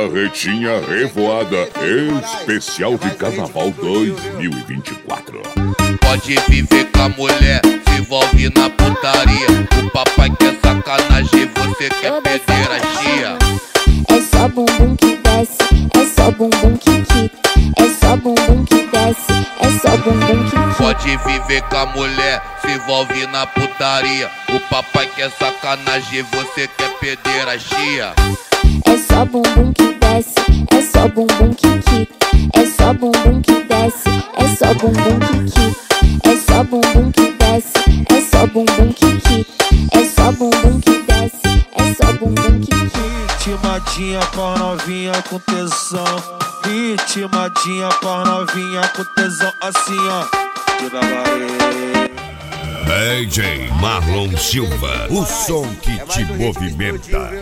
Barretinha Revoada especial de Carnaval 2024. Pode viver com a mulher, se envolve na putaria. O papai quer sacanagem, você quer perder a chia. É só bumbum que desce, é só bumbum que quica. É só bumbum que desce, é só bumbum que quica. Pode viver com a mulher, se envolve na putaria. O papai quer sacanagem, você quer perder a chia. É só bumbum que desce, é só bumbum que quica. É só bumbum que desce, é só bumbum que quica. É só bumbum que desce, é só bumbum que quica. É só bumbum que desce, é só bumbum que quica. Ritmadinha pra novinha com tesão. Ritmadinha pra novinha com tesão. Assim ó, DJ Marlon Silva, o som que te movimenta.